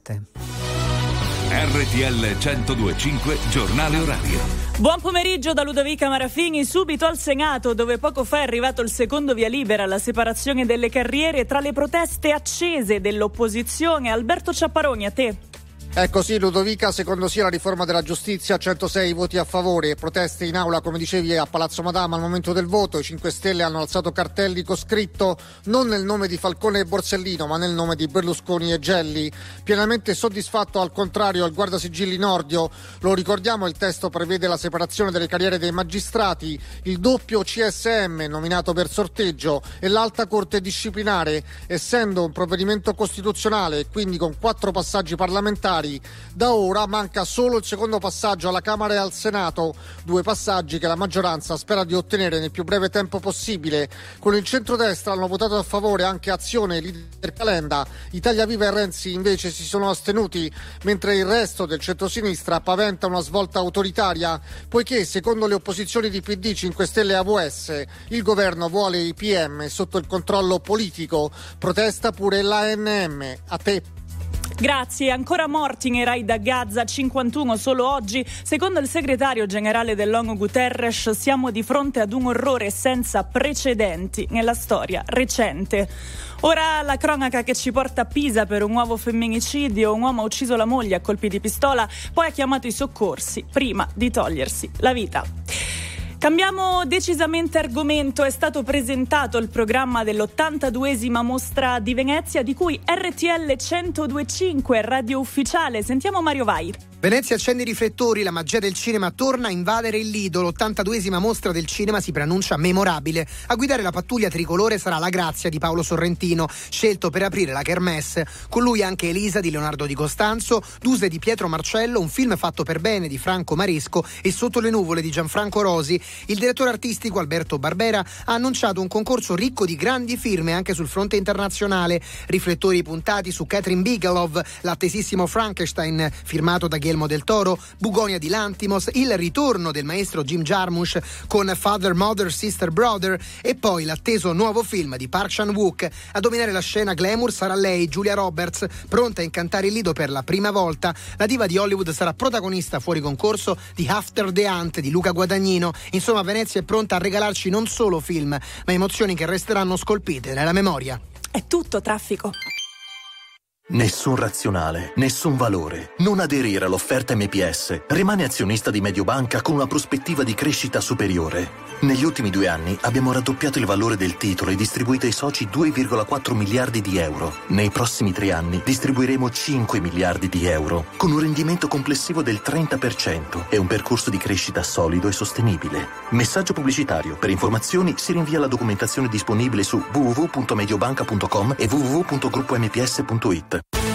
7. RTL 102.5 Giornale Orario. Buon pomeriggio da Ludovica Marafini. Subito al Senato, dove poco fa è arrivato il secondo via libera alla separazione delle carriere. Tra le proteste accese dell'opposizione, Alberto Ciapparoni, a te. È così, Ludovica, secondo sia la riforma della giustizia, 106 voti a favore, proteste in aula, come dicevi, a Palazzo Madama al momento del voto. I 5 Stelle hanno alzato cartelli con scritto non nel nome di Falcone e Borsellino, ma nel nome di Berlusconi e Gelli. Pienamente soddisfatto, al contrario, il guardasigilli Nordio. Lo ricordiamo, il testo prevede la separazione delle carriere dei magistrati, il doppio CSM nominato per sorteggio e l'alta corte disciplinare. Essendo un provvedimento costituzionale e quindi con 4 passaggi parlamentari, da ora manca solo il secondo passaggio alla Camera e al Senato, 2 passaggi che la maggioranza spera di ottenere nel più breve tempo possibile. Con il centrodestra hanno votato a favore anche Azione, leader Calenda. Italia Viva e Renzi invece si sono astenuti, mentre il resto del centrosinistra paventa una svolta autoritaria, poiché secondo le opposizioni di PD, 5 Stelle e AVS il governo vuole i PM sotto il controllo politico. Protesta pure l'ANM. A te. Grazie. Ancora morti nei raid a Gaza, 51 solo oggi. Secondo il segretario generale dell'ONU Guterres, siamo di fronte ad un orrore senza precedenti nella storia recente. Ora la cronaca che ci porta a Pisa per un nuovo femminicidio. Un uomo ha ucciso la moglie a colpi di pistola, poi ha chiamato i soccorsi prima di togliersi la vita. Cambiamo decisamente argomento. È stato presentato il programma dell'82esima Mostra di Venezia, di cui RTL 102.5 radio ufficiale. Sentiamo Mario Vai. Venezia accende i riflettori, la magia del cinema torna a invadere il Lido. L'82esima Mostra del Cinema si preannuncia memorabile. A guidare la pattuglia tricolore sarà La Grazia di Paolo Sorrentino, scelto per aprire la kermesse. Con lui anche Elisa di Leonardo Di Costanzo, Duse di Pietro Marcello, un film fatto per bene di Franco Maresco e Sotto le nuvole di Gianfranco Rosi. Il direttore artistico Alberto Barbera ha annunciato un concorso ricco di grandi firme anche sul fronte internazionale. Riflettori puntati su Catherine Bigelow, l'attesissimo Frankenstein firmato da Guillermo del Toro, Bugonia di Lantimos, il ritorno del maestro Jim Jarmusch con Father, Mother, Sister, Brother e poi l'atteso nuovo film di Park Chan-wook. A dominare la scena glamour sarà lei, Julia Roberts, pronta a incantare il Lido per la prima volta. La diva di Hollywood sarà protagonista fuori concorso di After the Hunt di Luca Guadagnino. Insomma, Venezia è pronta a regalarci non solo film, ma emozioni che resteranno scolpite nella memoria. È tutto traffico. Nessun razionale, nessun valore. Non aderire all'offerta MPS. Rimane azionista di Mediobanca con una prospettiva di crescita superiore. Negli ultimi 2 anni abbiamo raddoppiato il valore del titolo e distribuito ai soci 2,4 miliardi di euro. Nei prossimi 3 anni distribuiremo 5 miliardi di euro, con un rendimento complessivo del 30% e un percorso di crescita solido e sostenibile. Messaggio pubblicitario. Per informazioni si rinvia alla documentazione disponibile su www.mediobanca.com e www.gruppomps.it.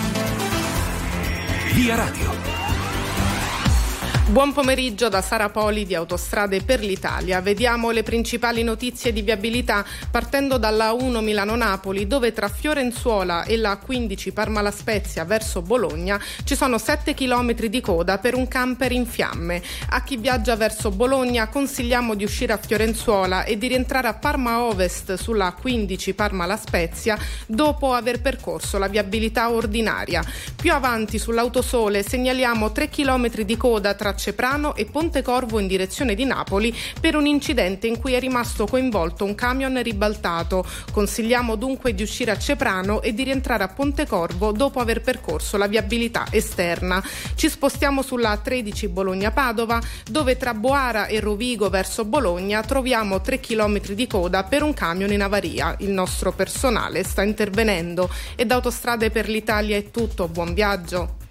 Via Radio. Buon pomeriggio da Sara Poli di Autostrade per l'Italia. Vediamo le principali notizie di viabilità partendo dalla A1 Milano-Napoli, dove tra Fiorenzuola e la A15 Parma-La Spezia verso Bologna ci sono 7 chilometri di coda per un camper in fiamme. A chi viaggia verso Bologna consigliamo di uscire a Fiorenzuola e di rientrare a Parma Ovest sulla A15 Parma-La Spezia dopo aver percorso la viabilità ordinaria. Più avanti sull'Autosole segnaliamo 3 chilometri di coda tra Ceprano e Pontecorvo in direzione di Napoli per un incidente in cui è rimasto coinvolto un camion ribaltato. Consigliamo dunque di uscire a Ceprano e di rientrare a Pontecorvo dopo aver percorso la viabilità esterna. Ci spostiamo sulla A13 Bologna-Padova, dove tra Boara e Rovigo verso Bologna troviamo 3 chilometri di coda per un camion in avaria. Il nostro personale sta intervenendo. E da Autostrade per l'Italia è tutto, buon viaggio.